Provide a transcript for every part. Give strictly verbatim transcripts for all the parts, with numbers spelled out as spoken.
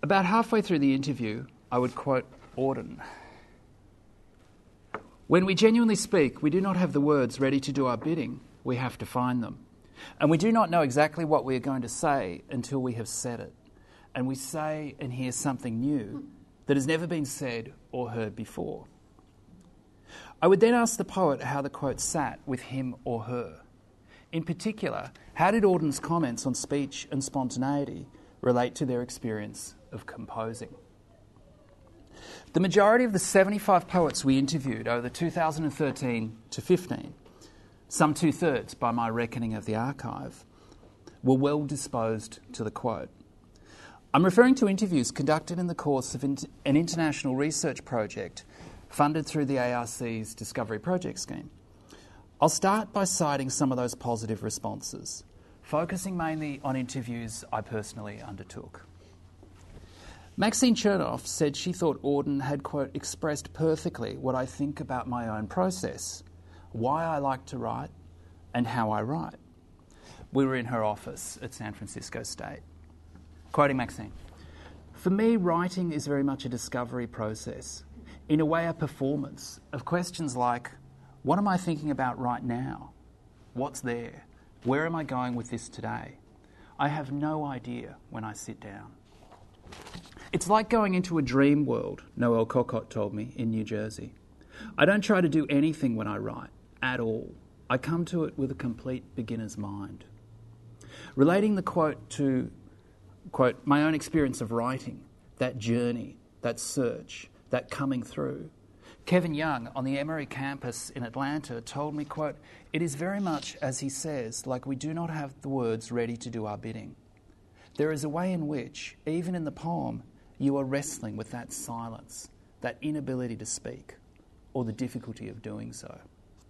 About halfway through the interview, I would quote Auden. When we genuinely speak, we do not have the words ready to do our bidding. We have to find them. And we do not know exactly what we are going to say until we have said it. And we say and hear something new that has never been said or heard before. I would then ask the poet how the quote sat with him or her. In particular, how did Auden's comments on speech and spontaneity relate to their experience of composing? The majority of the seventy-five poets we interviewed over two thousand thirteen to fifteen, some two-thirds by my reckoning of the archive, were well disposed to the quote. I'm referring to interviews conducted in the course of an international research project funded through the A R C's Discovery Project scheme. I'll start by citing some of those positive responses, focusing mainly on interviews I personally undertook. Maxine Chernoff said she thought Auden had, quote, expressed perfectly what I think about my own process, why I like to write, and how I write. We were in her office at San Francisco State. Quoting Maxine, "For me, writing is very much a discovery process, in a way a performance of questions like, what am I thinking about right now? What's there? Where am I going with this today? I have no idea when I sit down. It's like going into a dream world," Noel Cocott told me in New Jersey. "I don't try to do anything when I write, at all. I come to it with a complete beginner's mind." Relating the quote to, quote, my own experience of writing, that journey, that search, that coming through, Kevin Young on the Emory campus in Atlanta told me, quote, "It is very much, as he says, like we do not have the words ready to do our bidding. There is a way in which, even in the poem, you are wrestling with that silence, that inability to speak, or the difficulty of doing so."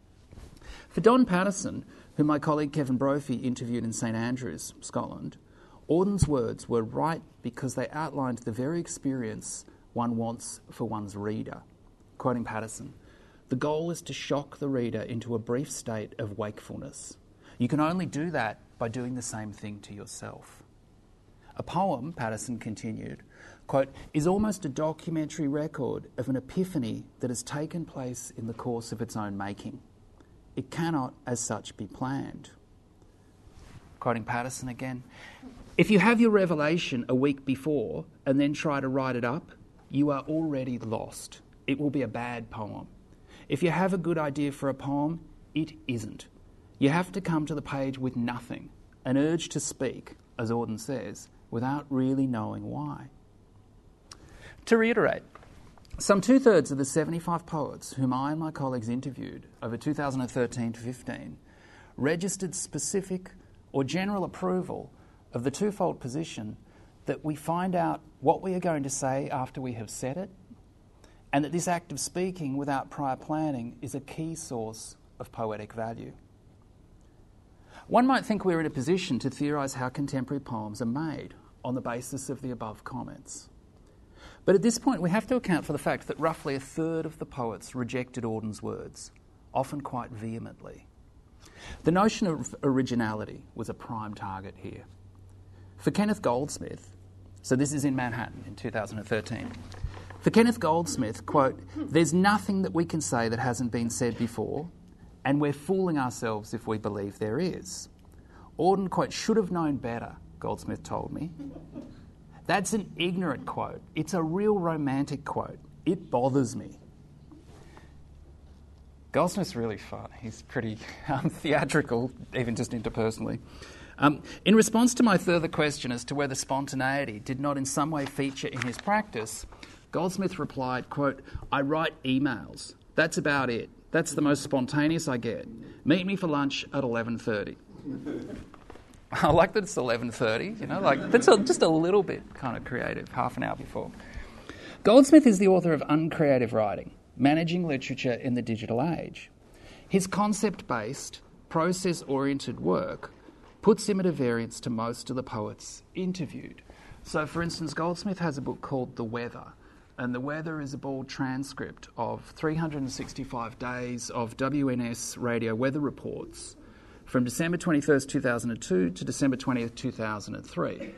For Don Patterson, whom my colleague Kevin Brophy interviewed in St Andrews, Scotland, Auden's words were right because they outlined the very experience one wants for one's reader. Quoting Patterson, "The goal is to shock the reader into a brief state of wakefulness. You can only do that by doing the same thing to yourself." A poem, Patterson continued, quote, "is almost a documentary record of an epiphany that has taken place in the course of its own making. It cannot, as such, be planned." Quoting Patterson again, "If you have your revelation a week before and then try to write it up, you are already lost. It will be a bad poem. If you have a good idea for a poem, it isn't. You have to come to the page with nothing, an urge to speak, as Auden says, without really knowing why." To reiterate, some two-thirds of the seventy-five poets whom I and my colleagues interviewed over two thousand thirteen to fifteen registered specific or general approval of the twofold position that we find out what we are going to say after we have said it, and that this act of speaking without prior planning is a key source of poetic value. One might think we're in a position to theorise how contemporary poems are made on the basis of the above comments. But at this point, we have to account for the fact that roughly a third of the poets rejected Auden's words, often quite vehemently. The notion of originality was a prime target here. For Kenneth Goldsmith, so this is in Manhattan in two thousand thirteen, for Kenneth Goldsmith, quote, "There's nothing that we can say that hasn't been said before, and we're fooling ourselves if we believe there is. Auden, quote, should have known better," Goldsmith told me. "That's an ignorant quote. It's a real romantic quote. It bothers me." Goldsmith's really fun. He's pretty um, theatrical, even just interpersonally. Um, in response to my further question as to whether spontaneity did not in some way feature in his practice, Goldsmith replied, quote, "I write emails. That's about it. That's the most spontaneous I get. Meet me for lunch at eleven thirty. I like that it's eleven thirty, you know, like that's a, just a little bit kind of creative, half an hour before. Goldsmith is the author of Uncreative Writing, Managing Literature in the Digital Age. His concept-based, process-oriented work puts him at a variance to most of the poets interviewed. So, for instance, Goldsmith has a book called The Weather, and The Weather is a bald transcript of three hundred sixty-five days of W N S radio weather reports from December twenty-first, two thousand two to December twentieth, two thousand three.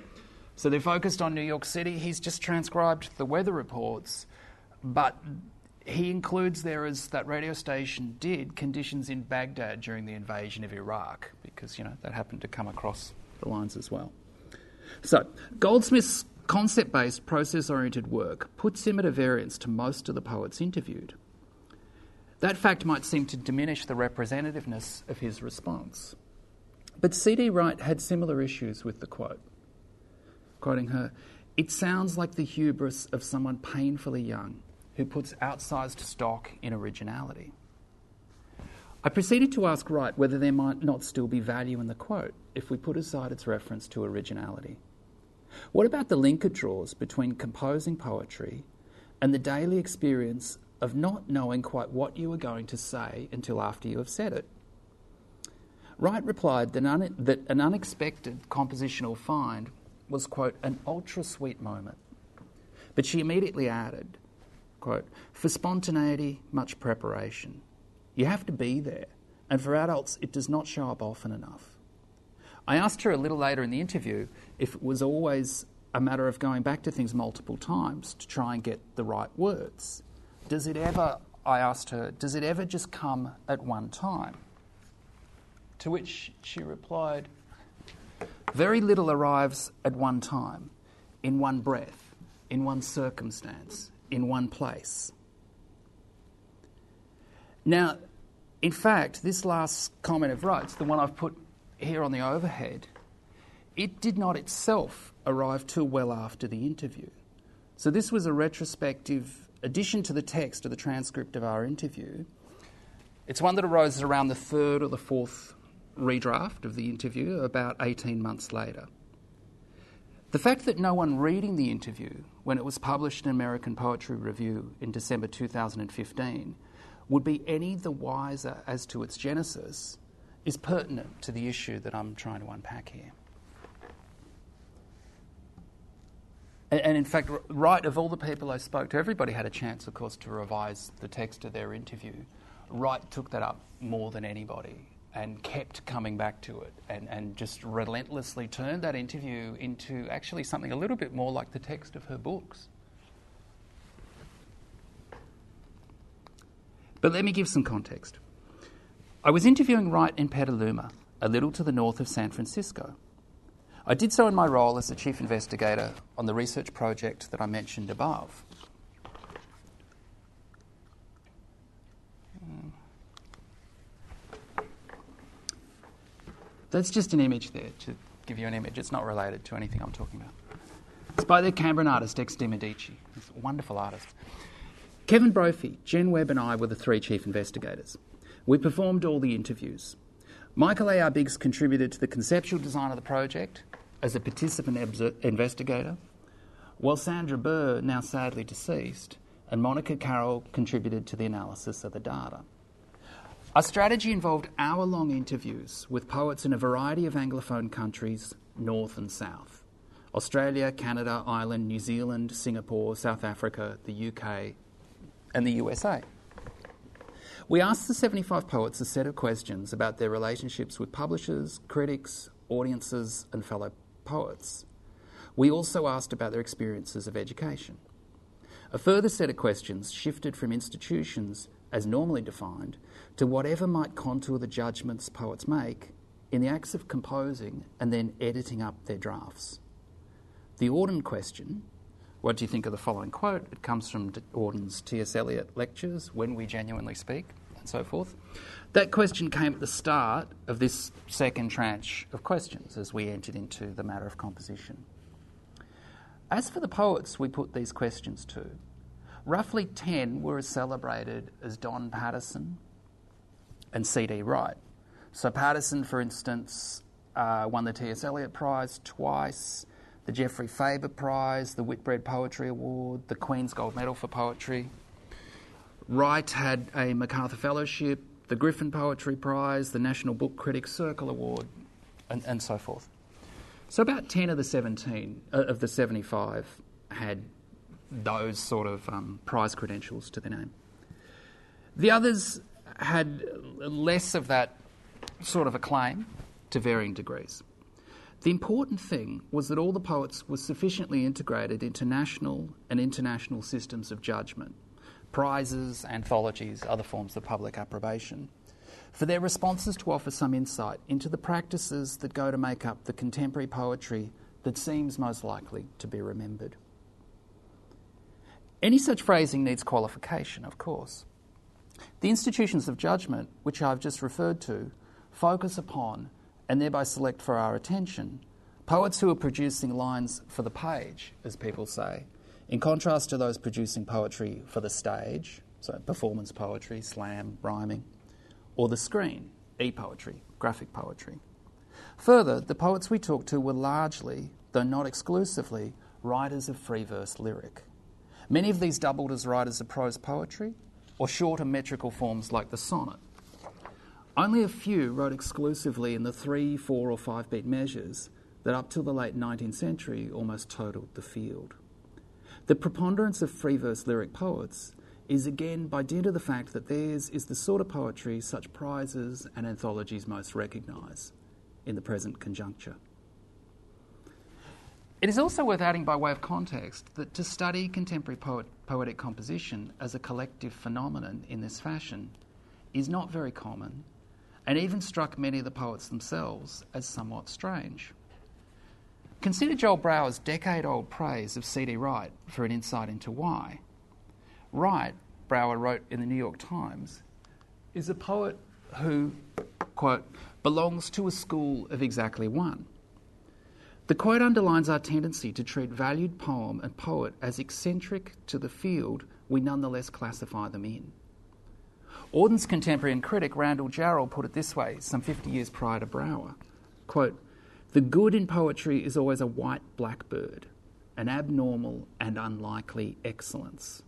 So they're focused on New York City. He's just transcribed the weather reports, but he includes there, as that radio station did, conditions in Baghdad during the invasion of Iraq, because, you know, that happened to come across the lines as well. So Goldsmith's concept-based, process-oriented work puts him at a variance to most of the poets interviewed. That fact might seem to diminish the representativeness of his response. But C D Wright had similar issues with the quote. Quoting her, "It sounds like the hubris of someone painfully young who puts outsized stock in originality." I proceeded to ask Wright whether there might not still be value in the quote if we put aside its reference to originality. What about the linkage draws between composing poetry and the daily experience of not knowing quite what you were going to say until after you have said it? Wright replied that, un- that an unexpected compositional find was, quote, an ultra-sweet moment. But she immediately added, quote, "For spontaneity, much preparation. You have to be there, and for adults, it does not show up often enough." I asked her a little later in the interview if it was always a matter of going back to things multiple times to try and get the right words. Does it ever, I asked her, does it ever just come at one time? To which she replied, "Very little arrives at one time, in one breath, in one circumstance, in one place." Now, in fact, this last comment of Wright's, the one I've put here on the overhead, it did not itself arrive too well after the interview. So this was a retrospective addition to the text of the transcript of our interview. It's one that arose around the third or the fourth redraft of the interview, about eighteen months later. The fact that no one reading the interview, when it was published in American Poetry Review in December two thousand fifteen, would be any the wiser as to its genesis is pertinent to the issue that I'm trying to unpack here. And, and in fact, Wright, of all the people I spoke to, everybody had a chance, of course, to revise the text of their interview. Wright took that up more than anybody and kept coming back to it and, and just relentlessly turned that interview into actually something a little bit more like the text of her books. But let me give some context. I was interviewing Wright in Petaluma, a little to the north of San Francisco. I did so in my role as the chief investigator on the research project that I mentioned above. That's just an image there, to give you an image. It's not related to anything I'm talking about. It's by the Canberran artist X de Medici. He's a wonderful artist. Kevin Brophy, Jen Webb and I were the three chief investigators. We performed all the interviews. Michael A R Biggs contributed to the conceptual design of the project as a participant obser- investigator, while Sandra Burr, now sadly deceased, and Monica Carroll contributed to the analysis of the data. Our strategy involved hour-long interviews with poets in a variety of Anglophone countries, north and south: Australia, Canada, Ireland, New Zealand, Singapore, South Africa, the U K, and the U S A. We asked the seventy-five poets a set of questions about their relationships with publishers, critics, audiences, and fellow poets. We also asked about their experiences of education. A further set of questions shifted from institutions, as normally defined, to whatever might contour the judgments poets make in the acts of composing and then editing up their drafts. The Auden question, what do you think of the following quote? It comes from Auden's T S Eliot lectures, When We Genuinely Speak, and so forth. That question came at the start of this second tranche of questions as we entered into the matter of composition. As for the poets we put these questions to, roughly ten were as celebrated as Don Patterson and C D Wright. So Patterson, for instance, uh, won the T S Eliot Prize twice, the Geoffrey Faber Prize, the Whitbread Poetry Award, the Queen's Gold Medal for Poetry. Wright had a MacArthur Fellowship, the Griffin Poetry Prize, the National Book Critics Circle Award, and, and so forth. So about ten of the seventeen, uh, of the seventy-five had those sort of um, prize credentials to their name. The others had less of that sort of acclaim to varying degrees. The important thing was that all the poets were sufficiently integrated into national and international systems of judgment, prizes, anthologies, other forms of public approbation, for their responses to offer some insight into the practices that go to make up the contemporary poetry that seems most likely to be remembered. Any such phrasing needs qualification, of course. The institutions of judgment, which I've just referred to, focus upon and thereby select for our attention poets who are producing lines for the page, as people say, in contrast to those producing poetry for the stage, so performance poetry, slam, rhyming, or the screen, e-poetry, graphic poetry. Further, the poets we talked to were largely, though not exclusively, writers of free verse lyric. Many of these doubled as writers of prose poetry or shorter metrical forms like the sonnet. Only a few wrote exclusively in the three, four or five beat measures that up till the late nineteenth century almost totaled the field. The preponderance of free verse lyric poets is again by dint of the fact that theirs is the sort of poetry such prizes and anthologies most recognise in the present conjuncture. It is also worth adding by way of context that to study contemporary poet, poetic composition as a collective phenomenon in this fashion is not very common and even struck many of the poets themselves as somewhat strange. Consider Joel Brower's decade-old praise of C D Wright for an insight into why. Wright, Brower wrote in the New York Times, is a poet who, quote, belongs to a school of exactly one. The quote underlines our tendency to treat valued poem and poet as eccentric to the field we nonetheless classify them in. Auden's contemporary and critic Randall Jarrell put it this way, some fifty years prior to Brower, quote, "The good in poetry is always a white blackbird, an abnormal and unlikely excellence."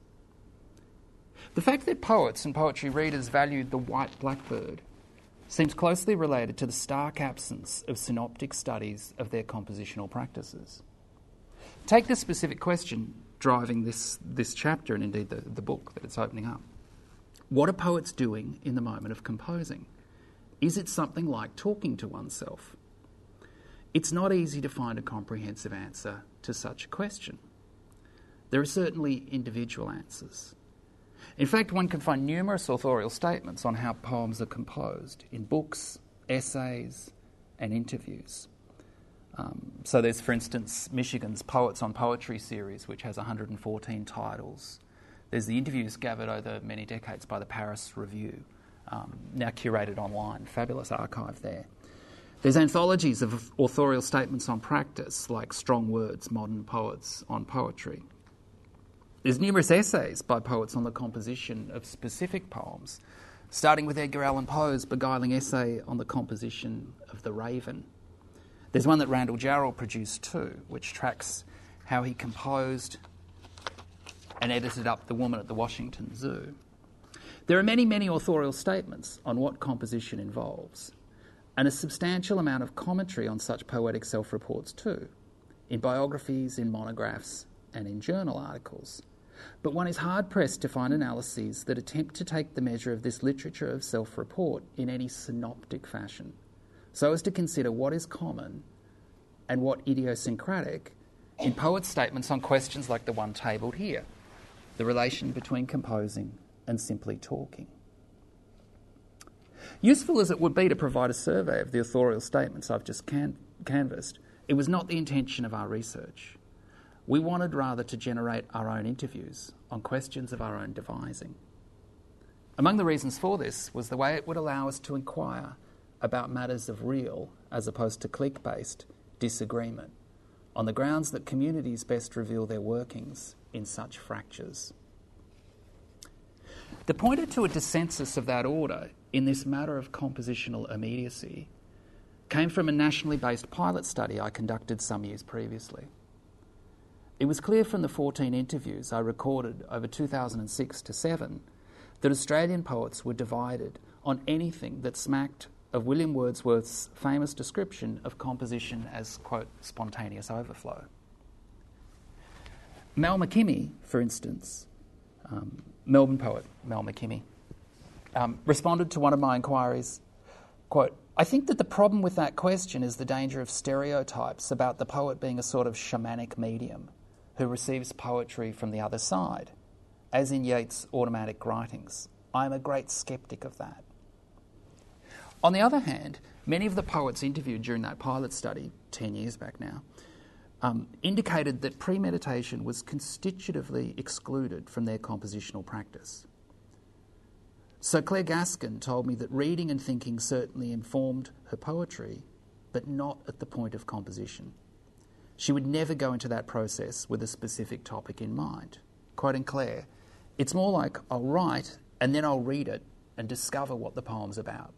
The fact that poets and poetry readers valued the white blackbird seems closely related to the stark absence of synoptic studies of their compositional practices. Take the specific question driving this, this chapter and indeed the, the book that it's opening up. What are poets doing in the moment of composing? Is it something like talking to oneself? It's not easy to find a comprehensive answer to such a question. There are certainly individual answers. In fact, one can find numerous authorial statements on how poems are composed in books, essays, and interviews. Um, so there's, for instance, Michigan's Poets on Poetry series, which has one hundred fourteen titles. There's the interviews gathered over many decades by the Paris Review, um, now curated online, fabulous archive there. There's anthologies of authorial statements on practice, like Strong Words, Modern Poets on Poetry. There's numerous essays by poets on the composition of specific poems, starting with Edgar Allan Poe's beguiling essay on the composition of The Raven. There's one that Randall Jarrell produced too, which tracks how he composed and edited up The Woman at the Washington Zoo. There are many, many authorial statements on what composition involves, and a substantial amount of commentary on such poetic self-reports too, in biographies, in monographs, and in journal articles. But one is hard-pressed to find analyses that attempt to take the measure of this literature of self-report in any synoptic fashion, so as to consider what is common and what idiosyncratic in poets' statements on questions like the one tabled here, the relation between composing and simply talking. Useful as it would be to provide a survey of the authorial statements I've just can- canvassed, it was not the intention of our research. We wanted rather to generate our own interviews on questions of our own devising. Among the reasons for this was the way it would allow us to inquire about matters of real, as opposed to clique-based, disagreement, on the grounds that communities best reveal their workings in such fractures. The pointer to a dissensus of that order in this matter of compositional immediacy came from a nationally based pilot study I conducted some years previously. It was clear from the fourteen interviews I recorded over two thousand six to seven that Australian poets were divided on anything that smacked of William Wordsworth's famous description of composition as, quote, spontaneous overflow. Mel McKimmie, for instance, um, Melbourne poet Mel McKimmie, um, responded to one of my inquiries, Quote, I think that the problem with that question is the danger of stereotypes about the poet being a sort of shamanic medium who receives poetry from the other side, as in Yeats' automatic writings. I am a great sceptic of that. On the other hand, many of the poets interviewed during that pilot study, ten years back now, um, indicated that premeditation was constitutively excluded from their compositional practice. So Claire Gaskin told me that reading and thinking certainly informed her poetry, but not at the point of composition. She would never go into that process with a specific topic in mind. Quoting Claire, it's more like I'll write and then I'll read it and discover what the poem's about.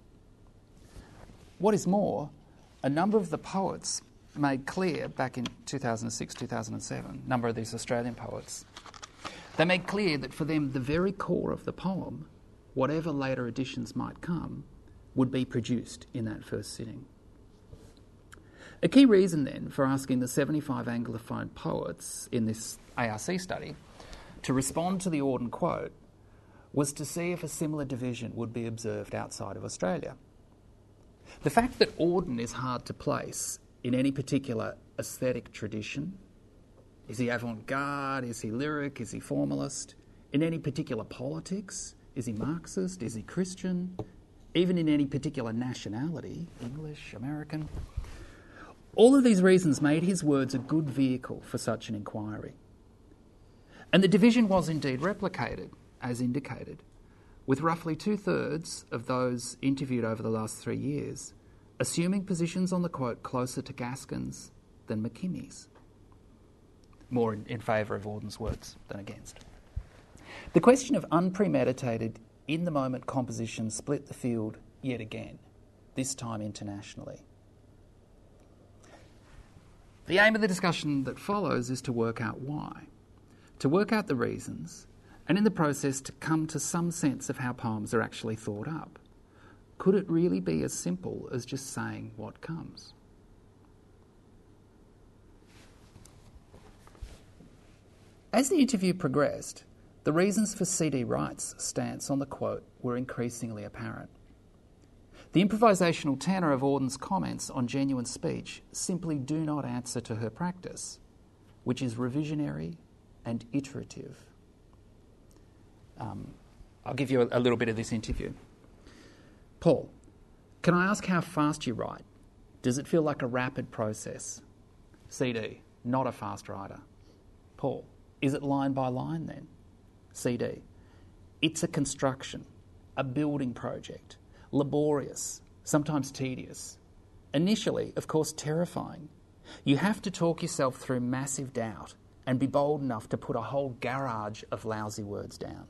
What is more, a number of the poets made clear back in two thousand six, two thousand seven, a number of these Australian poets, they made clear that for them the very core of the poem, whatever later editions might come, would be produced in that first sitting. A key reason then for asking the seventy-five Anglophone poets in this A R C study to respond to the Auden quote was to see if a similar division would be observed outside of Australia. The fact that Auden is hard to place in any particular aesthetic tradition, is he avant-garde, is he lyric, is he formalist, in any particular politics, is he Marxist, is he Christian, even in any particular nationality, English, American. All of these reasons made his words a good vehicle for such an inquiry. And the division was indeed replicated, as indicated, with roughly two-thirds of those interviewed over the last three years assuming positions on the quote closer to Gaskin's than McKimmy's, more in, in favour of Auden's words than against. The question of unpremeditated, in-the-moment composition split the field yet again, this time internationally. The aim of the discussion that follows is to work out why, to work out the reasons, and in the process to come to some sense of how poems are actually thought up. Could it really be as simple as just saying what comes? As the interview progressed, the reasons for C D Wright's stance on the quote were increasingly apparent. The improvisational tenor of Auden's comments on genuine speech simply do not answer to her practice, which is revisionary and iterative. Um, I'll give you a, a little bit of this interview. Paul, can I ask how fast you write? Does it feel like a rapid process? C D, not a fast writer. Paul, is it line by line then? C D, it's a construction, a building project, laborious, sometimes tedious. Initially, of course, terrifying. You have to talk yourself through massive doubt and be bold enough to put a whole garage of lousy words down.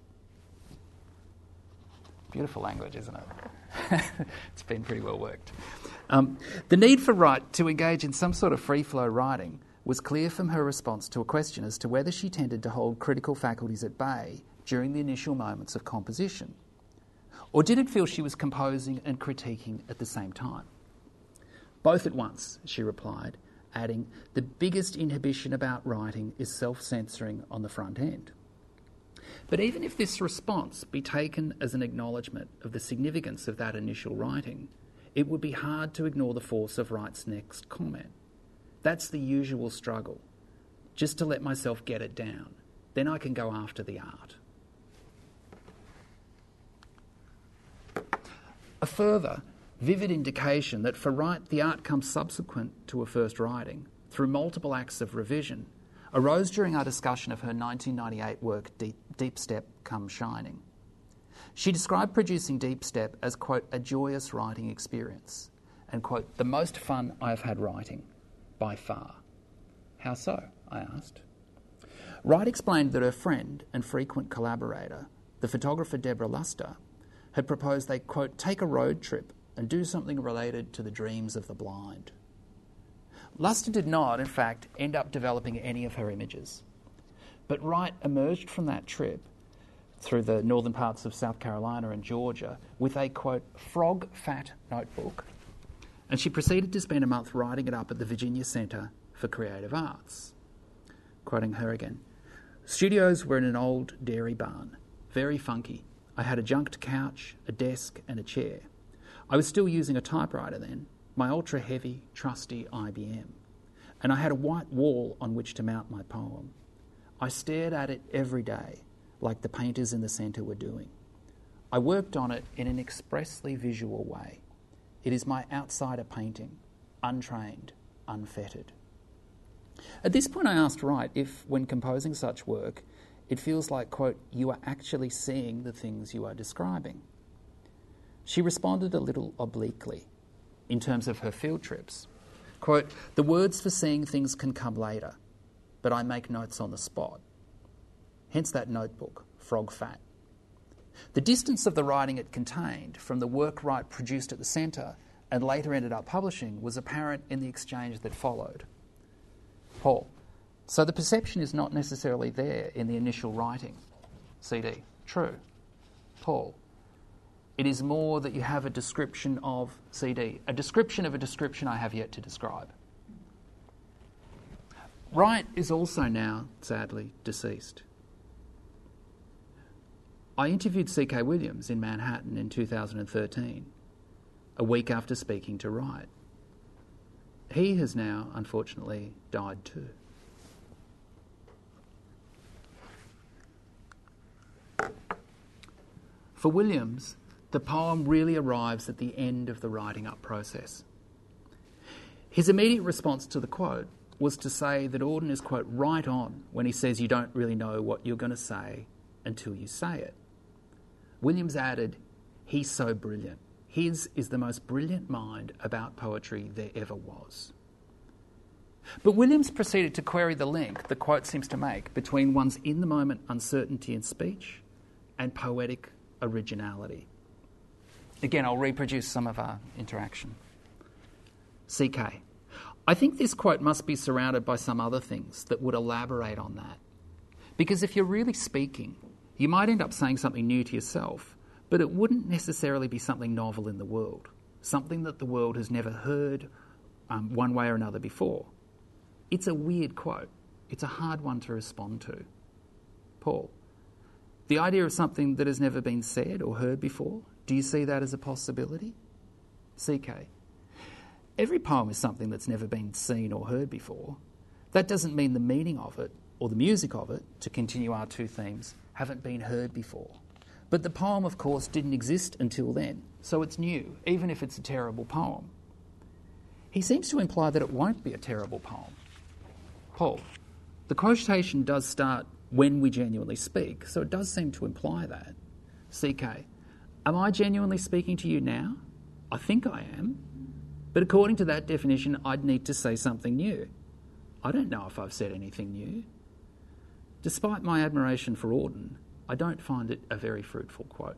Beautiful language, isn't it? It's been pretty well worked. Um, the need for Wright to engage in some sort of free-flow writing was clear from her response to a question as to whether she tended to hold critical faculties at bay during the initial moments of composition. Or did it feel she was composing and critiquing at the same time? Both at once, she replied, adding, the biggest inhibition about writing is self-censoring on the front end. But even if this response be taken as an acknowledgement of the significance of that initial writing, it would be hard to ignore the force of Wright's next comment. That's the usual struggle, just to let myself get it down. Then I can go after the art. A further, vivid indication that for Wright the art comes subsequent to a first writing, through multiple acts of revision, arose during our discussion of her nineteen ninety-eight work, Deep, Deep Step Come Shining. She described producing Deep Step as, quote, a joyous writing experience, and, quote, the most fun I have had writing, by far. How so? I asked. Wright explained that her friend and frequent collaborator, the photographer Deborah Luster, had proposed they, quote, take a road trip and do something related to the dreams of the blind. Luster did not, in fact, end up developing any of her images. But Wright emerged from that trip through the northern parts of South Carolina and Georgia with a, quote, frog-fat notebook, and she proceeded to spend a month writing it up at the Virginia Center for Creative Arts. Quoting her again, studios were in an old dairy barn, very funky. I had a junked couch, a desk and a chair. I was still using a typewriter then, my ultra-heavy, trusty I B M, and I had a white wall on which to mount my poem. I stared at it every day, like the painters in the centre were doing. I worked on it in an expressly visual way. It is my outsider painting, untrained, unfettered. At this point I asked Wright if, when composing such work, it feels like, quote, you are actually seeing the things you are describing. She responded a little obliquely, in terms of her field trips. Quote, the words for seeing things can come later, but I make notes on the spot. Hence that notebook, Frog Fat. The distance of the writing it contained from the work Wright produced at the centre and later ended up publishing was apparent in the exchange that followed. Paul, so the perception is not necessarily there in the initial writing. C D, true. Paul, it is more that you have a description of C D, a description of a description I have yet to describe. Wright is also now, sadly, deceased. I interviewed C K Williams in Manhattan in two thousand thirteen, a week after speaking to Wright. He has now, unfortunately, died too. For Williams, the poem really arrives at the end of the writing up process. His immediate response to the quote was to say that Auden is, quote, right on when he says you don't really know what you're going to say until you say it. Williams added, he's so brilliant. His is the most brilliant mind about poetry there ever was. But Williams proceeded to query the link the quote seems to make between one's in-the-moment uncertainty in speech and poetic originality. Again, I'll reproduce some of our interaction. C K, I think this quote must be surrounded by some other things that would elaborate on that. Because if you're really speaking, you might end up saying something new to yourself, but it wouldn't necessarily be something novel in the world, something that the world has never heard um, one way or another before. It's a weird quote. It's a hard one to respond to. Paul, the idea of something that has never been said or heard before, do you see that as a possibility? C K, every poem is something that's never been seen or heard before. That doesn't mean the meaning of it or the music of it, to continue our two themes, haven't been heard before. But the poem, of course, didn't exist until then, so it's new, even if it's a terrible poem. He seems to imply that it won't be a terrible poem. Paul, the quotation does start when we genuinely speak, so it does seem to imply that. C K, am I genuinely speaking to you now? I think I am. But according to that definition, I'd need to say something new. I don't know if I've said anything new. Despite my admiration for Auden, I don't find it a very fruitful quote.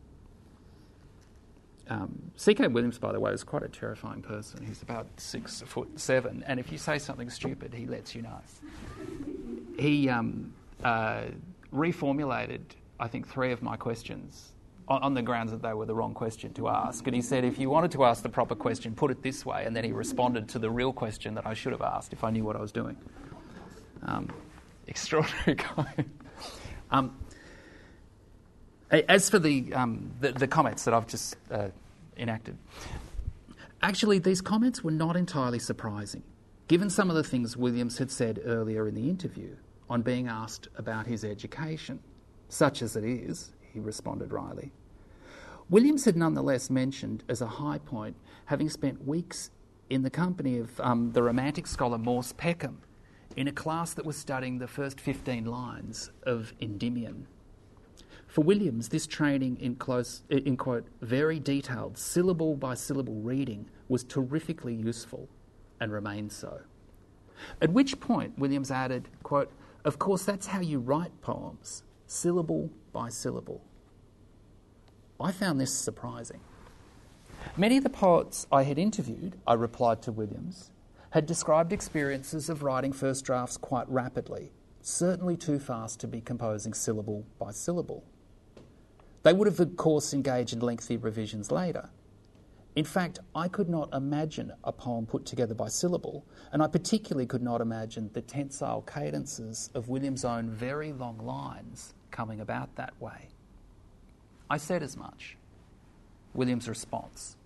Um, C K Williams, by the way, is quite a terrifying person. He's about six foot seven, and if you say something stupid, he lets you know. He um, uh, reformulated, I think, three of my questions on, on the grounds that they were the wrong question to ask. And he said, if you wanted to ask the proper question, put it this way. And then he responded to the real question that I should have asked if I knew what I was doing. Um, extraordinary guy. um, As for the, um, the the comments that I've just uh, enacted, actually these comments were not entirely surprising, given some of the things Williams had said earlier in the interview on being asked about his education. Such as it is, he responded wryly. Williams had nonetheless mentioned as a high point having spent weeks in the company of um, the Romantic scholar Morse Peckham in a class that was studying the first fifteen lines of Endymion. For Williams, this training in close, in quote, very detailed, syllable-by-syllable reading was terrifically useful and remained so. At which point, Williams added, quote, of course, that's how you write poems, syllable by syllable. I found this surprising. Many of the poets I had interviewed, I replied to Williams, had described experiences of writing first drafts quite rapidly, certainly too fast to be composing syllable by syllable. They would have, of course, engaged in lengthy revisions later. In fact, I could not imagine a poem put together by syllable, and I particularly could not imagine the tensile cadences of Williams' own very long lines coming about that way. I said as much. Williams' response,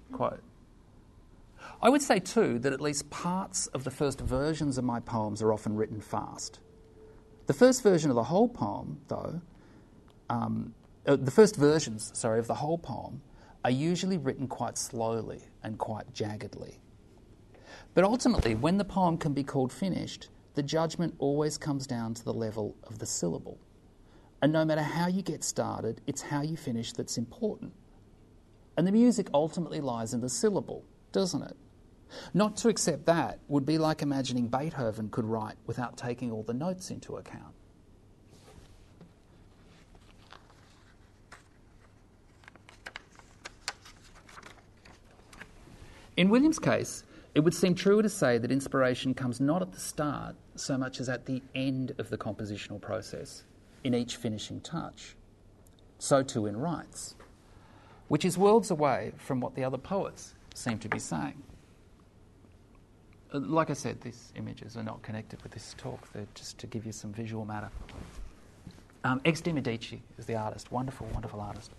quote. I would say too that at least parts of the first versions of my poems are often written fast. The first version of the whole poem, though, um, uh, the first versions, sorry, of the whole poem are usually written quite slowly and quite jaggedly. But ultimately, when the poem can be called finished, the judgment always comes down to the level of the syllable. And no matter how you get started, it's how you finish that's important. And the music ultimately lies in the syllable, doesn't it? Not to accept that would be like imagining Beethoven could write without taking all the notes into account. In William's case, it would seem truer to say that inspiration comes not at the start so much as at the end of the compositional process, in each finishing touch. So too in Wright's, which is worlds away from what the other poets seem to be saying. Like I said, these images are not connected with this talk. They're just to give you some visual matter. Um, Ex de Medici is the artist. Wonderful, wonderful artist.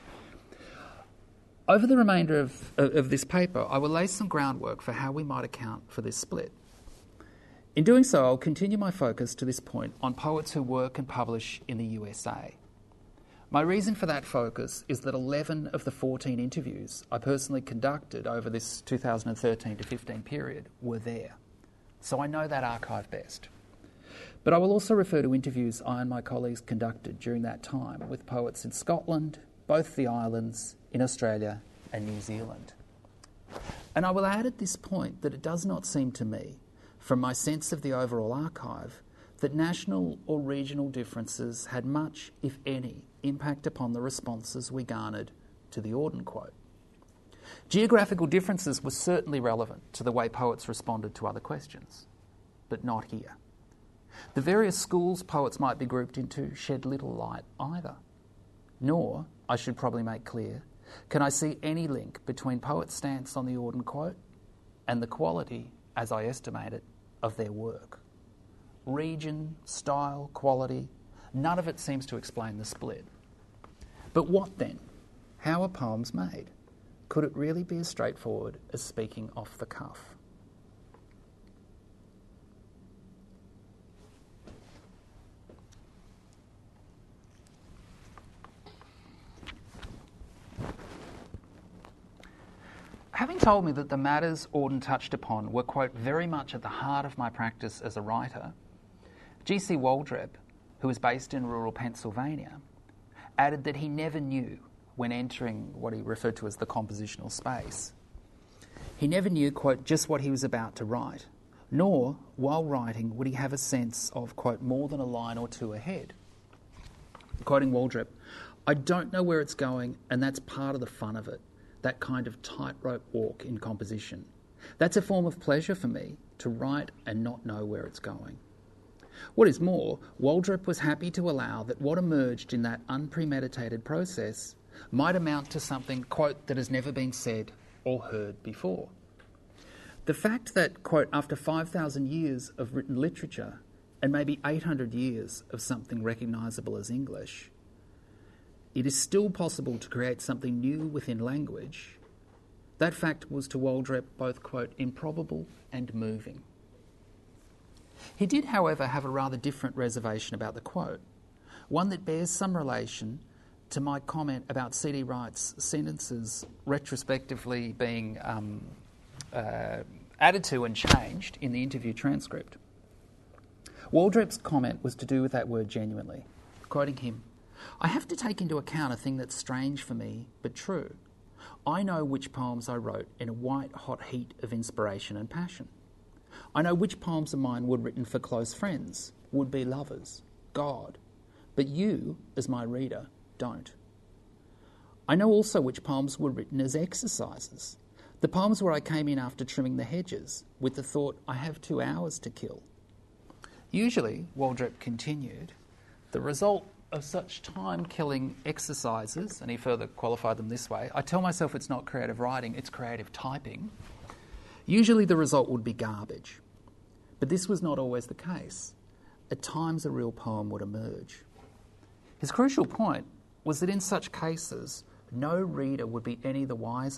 Over the remainder of, of this paper, I will lay some groundwork for how we might account for this split. In doing so, I'll continue my focus to this point on poets who work and publish in the U S A. My reason for that focus is that eleven of the fourteen interviews I personally conducted over this two thousand thirteen to fifteen period were there. So I know that archive best. But I will also refer to interviews I and my colleagues conducted during that time with poets in Scotland, both the islands, in Australia and New Zealand. And I will add at this point that it does not seem to me, from my sense of the overall archive, that national or regional differences had much, if any, impact upon the responses we garnered to the Auden quote. Geographical differences were certainly relevant to the way poets responded to other questions, but not here. The various schools poets might be grouped into shed little light either. Nor, I should probably make clear, can I see any link between poets' stance on the Auden quote and the quality, as I estimate it, of their work. Region, style, quality, none of it seems to explain the split. But what then? How are poems made? Could it really be as straightforward as speaking off the cuff? Having told me that the matters Auden touched upon were, quote, very much at the heart of my practice as a writer, G C Waldrep, who is based in rural Pennsylvania, added that he never knew, when entering what he referred to as the compositional space, he never knew, quote, just what he was about to write, nor, while writing, would he have a sense of, quote, more than a line or two ahead. Quoting Waldrep, I don't know where it's going, and that's part of the fun of it. That kind of tightrope walk in composition. That's a form of pleasure for me, to write and not know where it's going. What is more, Waldrep was happy to allow that what emerged in that unpremeditated process might amount to something, quote, that has never been said or heard before. The fact that, quote, after five thousand years of written literature and maybe eight hundred years of something recognisable as English, it is still possible to create something new within language. That fact was to Waldrep both, quote, improbable and moving. He did, however, have a rather different reservation about the quote, one that bears some relation to my comment about C D Wright's sentences retrospectively being um, uh, added to and changed in the interview transcript. Waldrep's comment was to do with that word genuinely. Quoting him, I have to take into account a thing that's strange for me, but true. I know which poems I wrote in a white-hot heat of inspiration and passion. I know which poems of mine were written for close friends, would-be lovers, God. But you, as my reader, don't. I know also which poems were written as exercises, the poems where I came in after trimming the hedges, with the thought, I have two hours to kill. Usually, Waldrep continued, the result of such time-killing exercises, and he further qualified them this way, I tell myself it's not creative writing, it's creative typing. Usually the result would be garbage. But this was not always the case. At times a real poem would emerge. His crucial point was that in such cases, no reader would be any the wiser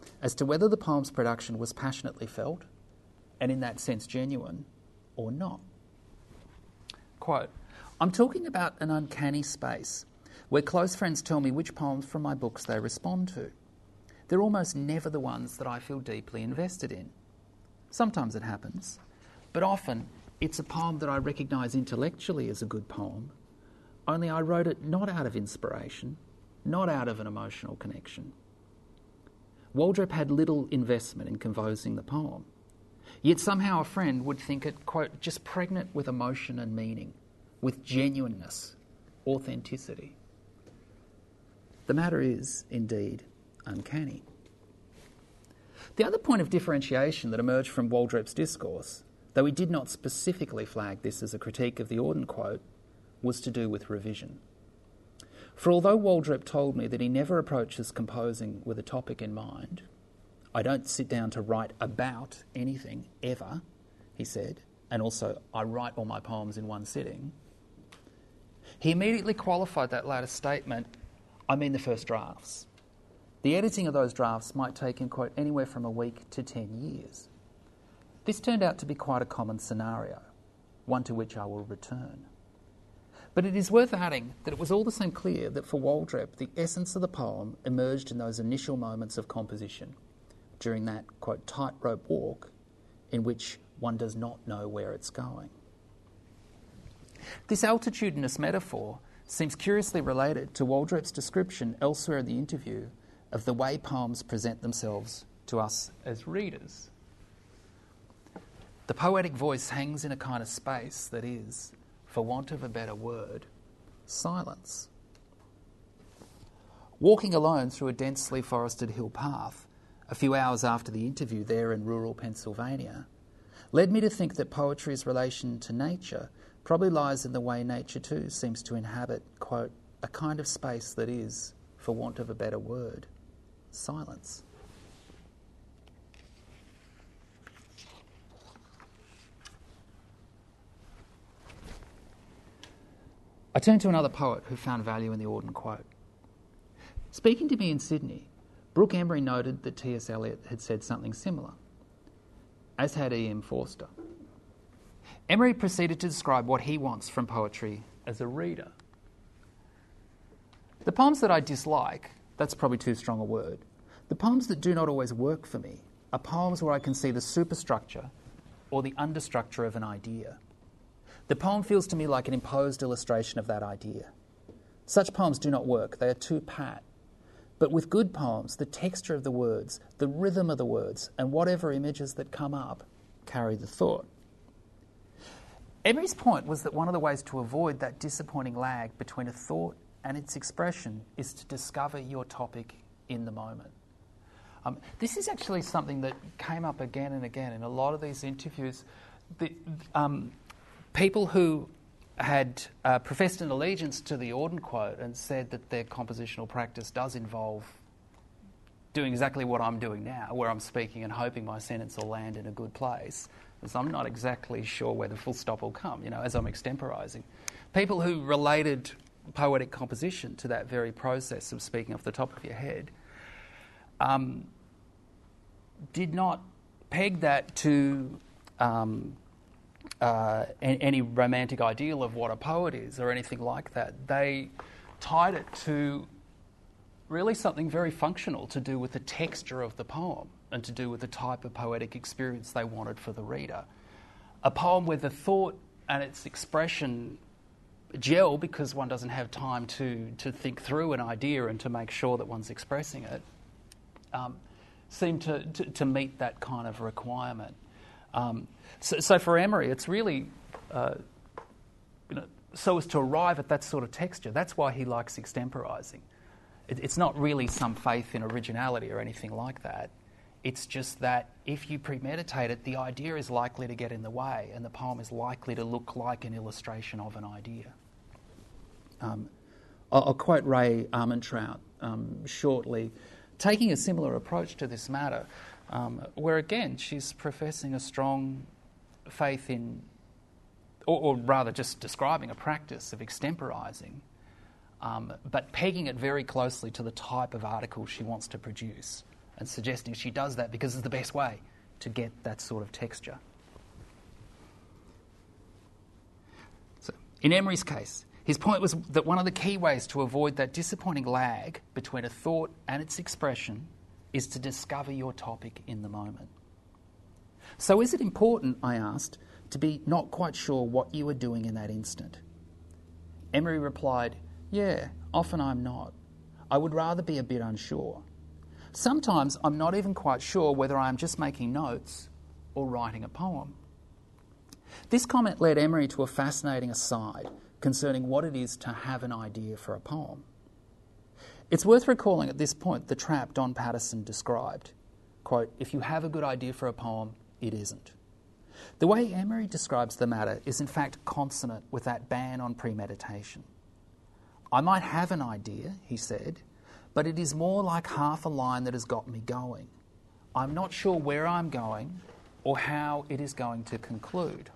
as to whether the poem's production was passionately felt, and in that sense genuine, or not. Quote, "I'm talking about an uncanny space where close friends tell me which poems from my books they respond to. They're almost never the ones that I feel deeply invested in. Sometimes it happens, but often it's a poem that I recognise intellectually as a good poem, only I wrote it not out of inspiration, not out of an emotional connection. Waldrop had little investment in composing the poem, yet somehow a friend would think it, quote, just pregnant with emotion and meaning, with genuineness, authenticity. The matter is, indeed, uncanny." The other point of differentiation that emerged from Waldrop's discourse, though he did not specifically flag this as a critique of the Auden quote, was to do with revision. For although Waldrop told me that he never approaches composing with a topic in mind, "I don't sit down to write about anything, ever," he said, and also, "I write all my poems in one sitting," he immediately qualified that latter statement, "I mean the first drafts. The editing of those drafts might take him, quote, anywhere from a week to ten years. This turned out to be quite a common scenario, one to which I will return. But it is worth adding that it was all the same clear that for Waldrop, the essence of the poem emerged in those initial moments of composition, during that, quote, tightrope walk in which one does not know where it's going. This altitudinous metaphor seems curiously related to Waldrop's description elsewhere in the interview of the way poems present themselves to us as readers. The poetic voice hangs in a kind of space that is, for want of a better word, silence. Walking alone through a densely forested hill path, a few hours after the interview there in rural Pennsylvania, led me to think that poetry's relation to nature probably lies in the way nature too seems to inhabit, quote, a kind of space that is, for want of a better word, silence. I turn to another poet who found value in the Auden quote. Speaking to me in Sydney, Brooke Emery noted that T S Eliot had said something similar, as had E M Forster. Emery proceeded to describe what he wants from poetry as a reader. The poems that I dislike, that's probably too strong a word, the poems that do not always work for me are poems where I can see the superstructure or the understructure of an idea. The poem feels to me like an imposed illustration of that idea. Such poems do not work, they are too pat. But with good poems, the texture of the words, the rhythm of the words, and whatever images that come up carry the thought. Emery's point was that one of the ways to avoid that disappointing lag between a thought and its expression is to discover your topic in the moment. Um, this is actually something that came up again and again in a lot of these interviews. The, um, people who had uh, professed an allegiance to the Auden quote and said that their compositional practice does involve doing exactly what I'm doing now, where I'm speaking and hoping my sentence will land in a good place, because I'm not exactly sure where the full stop will come, you know, as I'm extemporising. People who related poetic composition to that very process of speaking off the top of your head um, did not peg that to um, uh, any romantic ideal of what a poet is or anything like that. They tied it to really something very functional to do with the texture of the poem and to do with the type of poetic experience they wanted for the reader. A poem where the thought and its expression gel because one doesn't have time to, to think through an idea and to make sure that one's expressing it, um, seem to, to, to meet that kind of requirement. Um, so, so for Emery, it's really uh, you know, so as to arrive at that sort of texture. That's why he likes extemporising. It, it's not really some faith in originality or anything like that. It's just that if you premeditate it, the idea is likely to get in the way and the poem is likely to look like an illustration of an idea. Um, I'll, I'll quote Ray Armentrout um, shortly, taking a similar approach to this matter, um, where again she's professing a strong faith in, or, or rather just describing a practice of extemporising, um, but pegging it very closely to the type of article she wants to produce. and suggesting she does that because it's the best way to get that sort of texture. So, in Emery's case, his point was that one of the key ways to avoid that disappointing lag between a thought and its expression is to discover your topic in the moment. So is it important, I asked, to be not quite sure what you are doing in that instant? Emery replied, yeah, often I'm not. I would rather be a bit unsure. Sometimes I'm not even quite sure whether I'm just making notes or writing a poem. This comment led Emery to a fascinating aside concerning what it is to have an idea for a poem. It's worth recalling at this point the trap Don Patterson described. Quote, if you have a good idea for a poem, it isn't. The way Emery describes the matter is in fact consonant with that ban on premeditation. I might have an idea, he said, but it is more like half a line that has got me going. I'm not sure where I'm going or how it is going to conclude.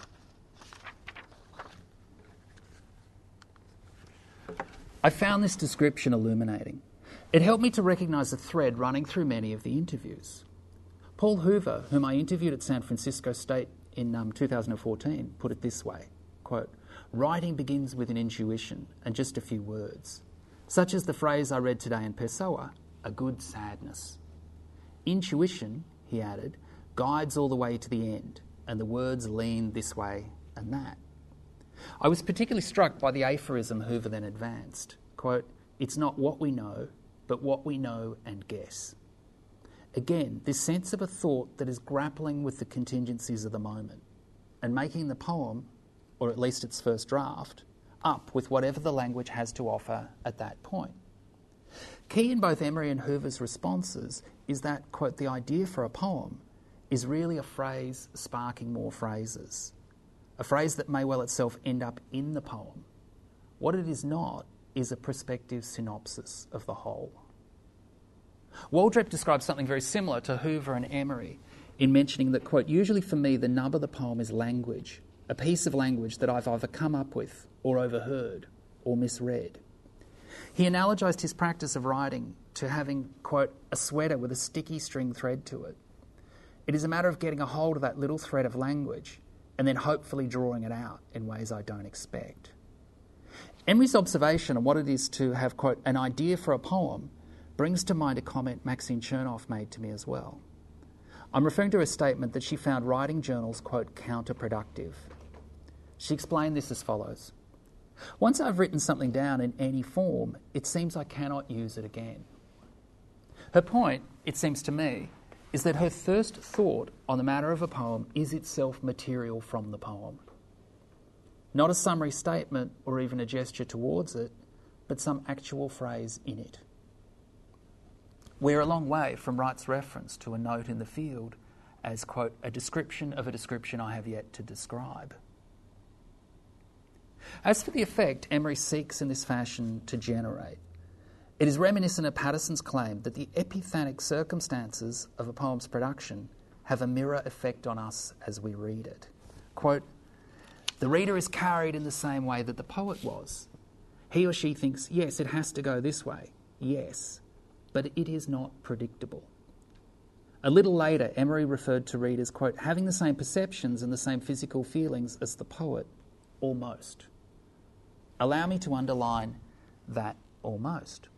I found this description illuminating. It helped me to recognise a thread running through many of the interviews. Paul Hoover, whom I interviewed at San Francisco State in um, two thousand fourteen, put it this way, quote, writing begins with an intuition and just a few words, such as the phrase I read today in Pessoa, a good sadness. Intuition, he added, guides all the way to the end, and the words lean this way and that. I was particularly struck by the aphorism Hoover then advanced, quote, it's not what we know, but what we know and guess. Again, this sense of a thought that is grappling with the contingencies of the moment and making the poem, or at least its first draft, up with whatever the language has to offer at that point. Key in both Emery and Hoover's responses is that, quote, the idea for a poem is really a phrase sparking more phrases, a phrase that may well itself end up in the poem. What it is not is a prospective synopsis of the whole. Waldrep describes something very similar to Hoover and Emery in mentioning that, quote, usually for me the nub of the poem is language, a piece of language that I've either come up with or overheard or misread. He analogised his practice of writing to having, quote, a sweater with a sticky string thread to it. It is a matter of getting a hold of that little thread of language and then hopefully drawing it out in ways I don't expect. Emery's observation on what it is to have, quote, an idea for a poem brings to mind a comment Maxine Chernoff made to me as well. I'm referring to a statement that she found writing journals, quote, counterproductive. She explained this as follows. Once I've written something down in any form, it seems I cannot use it again. Her point, it seems to me, is that her first thought on the matter of a poem is itself material from the poem. Not a summary statement or even a gesture towards it, but some actual phrase in it. We're a long way from Wright's reference to a note in the field as, quote, a description of a description I have yet to describe. As for the effect Emery seeks in this fashion to generate, it is reminiscent of Patterson's claim that the epiphanic circumstances of a poem's production have a mirror effect on us as we read it. Quote, the reader is carried in the same way that the poet was. He or she thinks, yes, it has to go this way. Yes, but it is not predictable. A little later, Emery referred to readers, quote, having the same perceptions and the same physical feelings as the poet, almost. Allow me to underline that almost.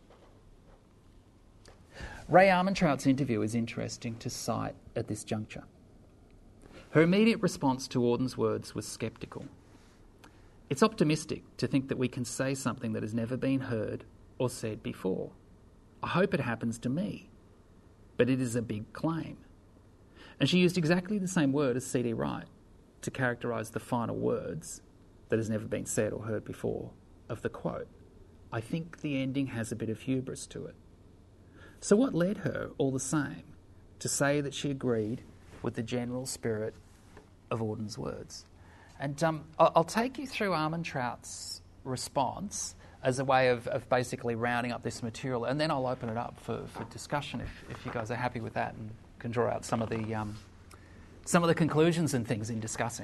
Ray Armentrout's interview is interesting to cite at this juncture. Her immediate response to Auden's words was sceptical. It's optimistic to think that we can say something that has never been heard or said before. I hope it happens to me, but it is a big claim. And she used exactly the same word as C D Wright to characterise the final words that has never been said or heard before of the quote. I think the ending has a bit of hubris to it. So what led her, all the same, to say that she agreed with the general spirit of Auden's words? And um, I'll take you through Armentrout's response as a way of, of basically rounding up this material, and then I'll open it up for, for discussion if, if you guys are happy with that and can draw out some of the um, some of the conclusions and things in discussing.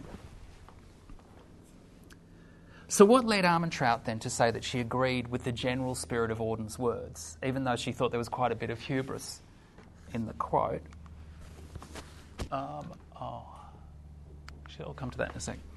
So what led Armentrout then to say that she agreed with the general spirit of Auden's words, even though she thought there was quite a bit of hubris in the quote. Um, oh, actually, I'll come to that in a sec.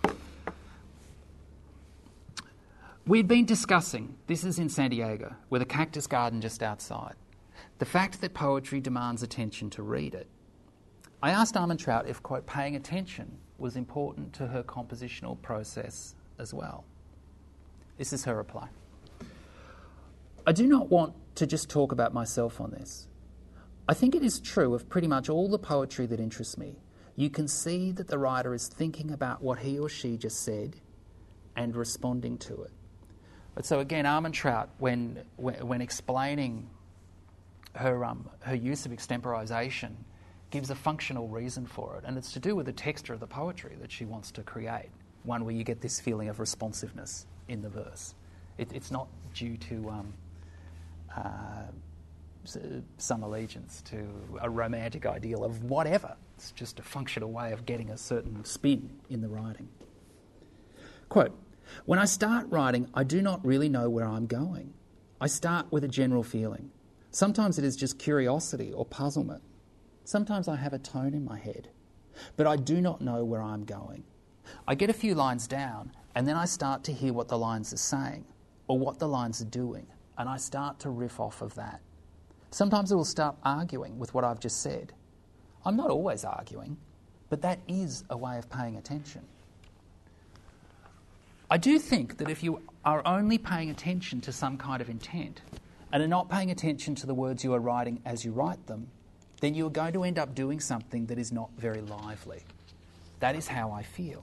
We'd been discussing, this is in San Diego, with a cactus garden just outside, the fact that poetry demands attention to read it. I asked Armentrout if, quote, paying attention was important to her compositional process as well. This is her reply. I do not want to just talk about myself on this. I think it is true of pretty much all the poetry that interests me. You can see that the writer is thinking about what he or she just said and responding to it. But so again, Armentrout, when, when when explaining her um, her use of extemporisation, gives a functional reason for it, and it's to do with the texture of the poetry that she wants to create, one where you get this feeling of responsiveness in the verse. It, it's not due to um, uh, some allegiance to a romantic ideal of whatever. It's just a functional way of getting a certain spin in the writing. Quote, when I start writing, I do not really know where I'm going. I start with a general feeling. Sometimes it is just curiosity or puzzlement. Sometimes I have a tone in my head, but I do not know where I'm going. I get a few lines down, and then I start to hear what the lines are saying or what the lines are doing, and I start to riff off of that. Sometimes I will start arguing with what I've just said. I'm not always arguing, but that is a way of paying attention. I do think that if you are only paying attention to some kind of intent and are not paying attention to the words you are writing as you write them, then you are going to end up doing something that is not very lively. That is how I feel.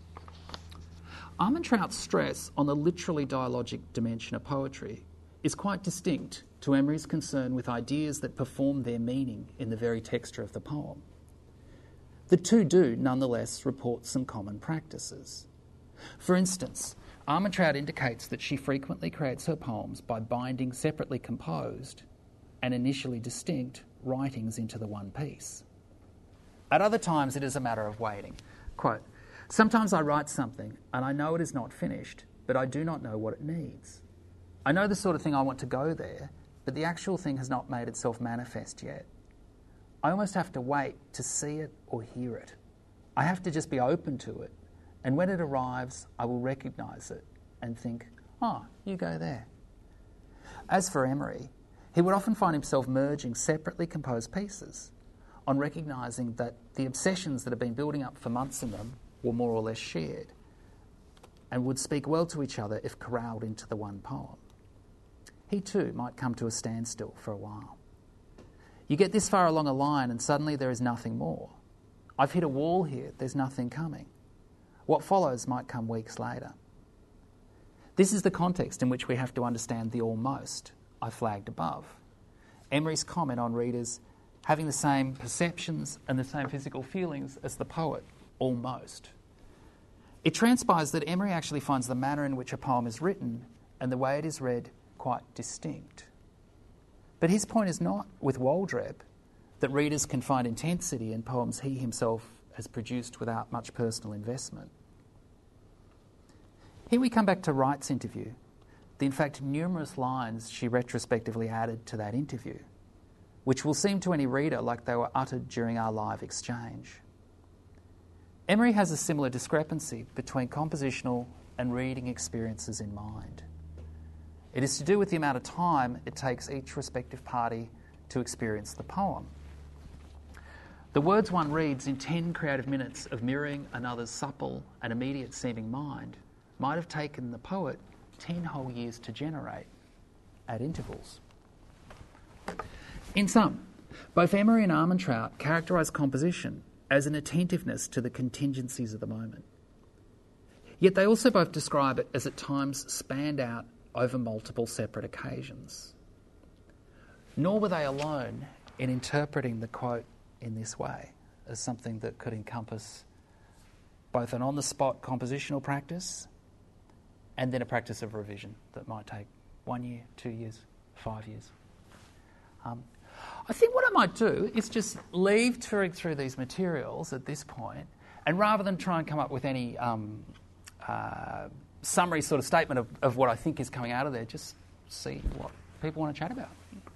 Armentrout's stress on the literally dialogic dimension of poetry is quite distinct to Emery's concern with ideas that perform their meaning in the very texture of the poem. The two do, nonetheless, report some common practices. For instance, Armentrout indicates that she frequently creates her poems by binding separately composed and initially distinct writings into the one piece. At other times, it is a matter of waiting. Quote, sometimes I write something and I know it is not finished, but I do not know what it needs. I know the sort of thing I want to go there, but the actual thing has not made itself manifest yet. I almost have to wait to see it or hear it. I have to just be open to it, and when it arrives, I will recognise it and think, oh, you go there. As for Emery, he would often find himself merging separately composed pieces on recognising that the obsessions that have been building up for months in them were more or less shared and would speak well to each other if corralled into the one poem. He too might come to a standstill for a while. You get this far along a line and suddenly there is nothing more. I've hit a wall here, there's nothing coming. What follows might come weeks later. This is the context in which we have to understand the almost I flagged above. Emery's comment on readers having the same perceptions and the same physical feelings as the poet, almost. It transpires that Emery actually finds the manner in which a poem is written and the way it is read quite distinct. But his point is not, with Waldreb, that readers can find intensity in poems he himself has produced without much personal investment. Here we come back to Wright's interview, the in fact numerous lines she retrospectively added to that interview, which will seem to any reader like they were uttered during our live exchange. Emery has a similar discrepancy between compositional and reading experiences in mind. It is to do with the amount of time it takes each respective party to experience the poem. The words one reads in ten creative minutes of mirroring another's supple and immediate seeming mind might have taken the poet ten whole years to generate at intervals. In sum, both Emery and Armentrout characterise composition as an attentiveness to the contingencies of the moment. Yet they also both describe it as at times spanned out over multiple separate occasions. Nor were they alone in interpreting the quote in this way as something that could encompass both an on-the-spot compositional practice and then a practice of revision that might take one year, two years, five years. Um, I think what I might do is just leave touring through these materials at this point, and rather than try and come up with any um, uh, summary sort of statement of, of what I think is coming out of there, just see what people want to chat about.